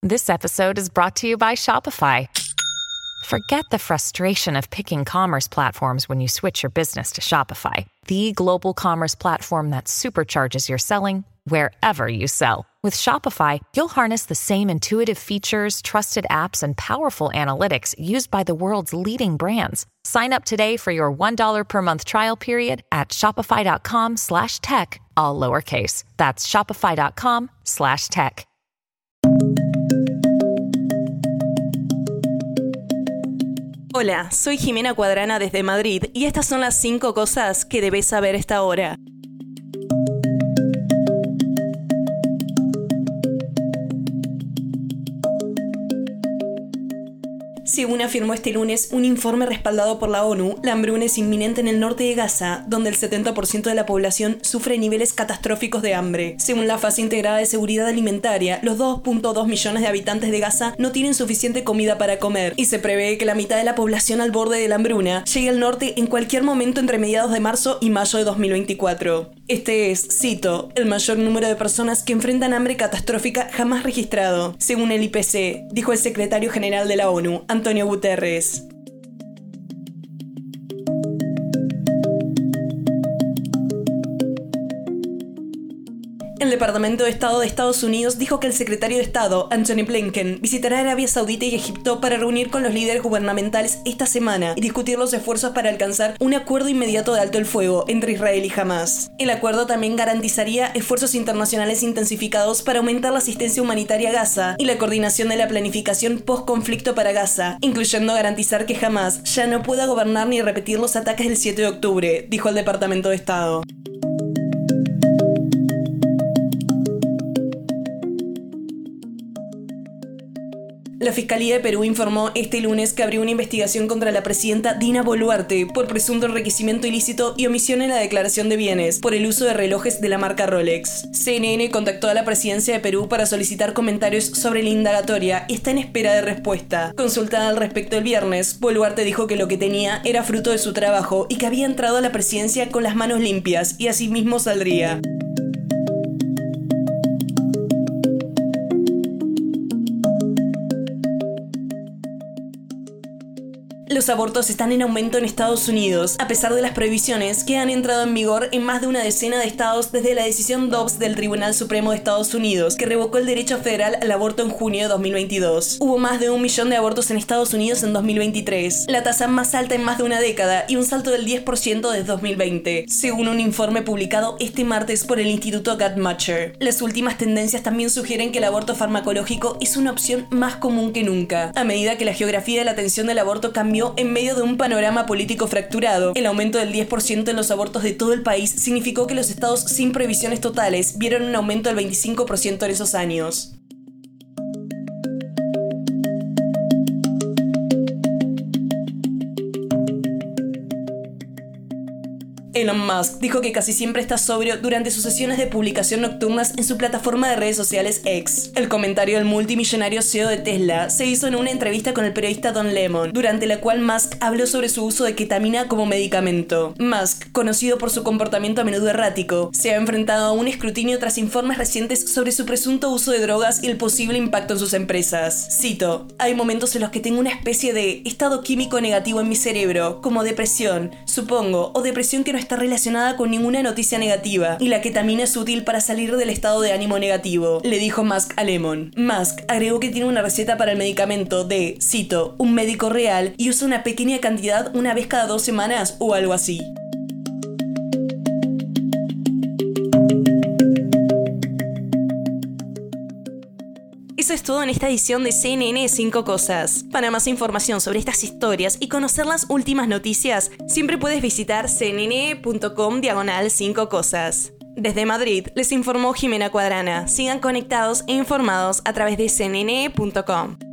This episode is brought to you by Shopify. Forget the frustration of picking commerce platforms when you switch your business to Shopify, the global commerce platform that supercharges your selling wherever you sell. With Shopify, you'll harness the same intuitive features, trusted apps, and powerful analytics used by the world's leading brands. Sign up today for your $1 per month trial period at shopify.com/tech, all lowercase. That's shopify.com/tech. Hola, soy Jimena Cuadrana desde Madrid y estas son las 5 cosas que debes saber a esta hora. Según afirmó este lunes un informe respaldado por la ONU, la hambruna es inminente en el norte de Gaza, donde el 70% de la población sufre niveles catastróficos de hambre. Según la Fase Integrada de Seguridad Alimentaria, los 2.2 millones de habitantes de Gaza no tienen suficiente comida para comer, y se prevé que la mitad de la población al borde de la hambruna llegue al norte en cualquier momento entre mediados de marzo y mayo de 2024. Este es, cito, el mayor número de personas que enfrentan hambre catastrófica jamás registrado, según el IPC, dijo el secretario general de la ONU, Antonio Guterres. El Departamento de Estado de Estados Unidos dijo que el secretario de Estado, Antony Blinken, visitará Arabia Saudita y Egipto para reunir con los líderes gubernamentales esta semana y discutir los esfuerzos para alcanzar un acuerdo inmediato de alto el fuego entre Israel y Hamás. El acuerdo también garantizaría esfuerzos internacionales intensificados para aumentar la asistencia humanitaria a Gaza y la coordinación de la planificación post-conflicto para Gaza, incluyendo garantizar que Hamás ya no pueda gobernar ni repetir los ataques del 7 de octubre, dijo el Departamento de Estado. La Fiscalía de Perú informó este lunes que abrió una investigación contra la presidenta Dina Boluarte por presunto enriquecimiento ilícito y omisión en la declaración de bienes por el uso de relojes de la marca Rolex. CNN contactó a la presidencia de Perú para solicitar comentarios sobre la indagatoria y está en espera de respuesta. Consultada al respecto el viernes, Boluarte dijo que lo que tenía era fruto de su trabajo y que había entrado a la presidencia con las manos limpias y así mismo saldría. Los abortos están en aumento en Estados Unidos, a pesar de las prohibiciones que han entrado en vigor en más de una decena de estados desde la decisión Dobbs del Tribunal Supremo de Estados Unidos, que revocó el derecho federal al aborto en junio de 2022. Hubo más de 1 millón de abortos en Estados Unidos en 2023, la tasa más alta en más de una década y un salto del 10% desde 2020, según un informe publicado este martes por el Instituto Guttmacher. Las últimas tendencias también sugieren que el aborto farmacológico es una opción más común que nunca, a medida que la geografía de la atención del aborto cambió en medio de un panorama político fracturado. El aumento del 10% en los abortos de todo el país significó que los estados sin prohibiciones totales vieron un aumento del 25% en esos años. Elon Musk dijo que casi siempre está sobrio durante sus sesiones de publicación nocturnas en su plataforma de redes sociales X. El comentario del multimillonario CEO de Tesla se hizo en una entrevista con el periodista Don Lemon, durante la cual Musk habló sobre su uso de ketamina como medicamento. Musk, conocido por su comportamiento a menudo errático, se ha enfrentado a un escrutinio tras informes recientes sobre su presunto uso de drogas y el posible impacto en sus empresas. Cito, hay momentos en los que tengo una especie de estado químico negativo en mi cerebro, como depresión, supongo, o depresión que no está relacionada con ninguna noticia negativa, y la ketamina es útil para salir del estado de ánimo negativo, le dijo Musk a Lemon. Musk agregó que tiene una receta para el medicamento de, cito, un médico real y usa una pequeña cantidad una vez cada 2 semanas o algo así. Eso es todo en esta edición de CNN 5 Cosas. Para más información sobre estas historias y conocer las últimas noticias, siempre puedes visitar cnn.com/5 cosas. Desde Madrid, les informó Jimena Cuadrana. Sigan conectados e informados a través de cnn.com.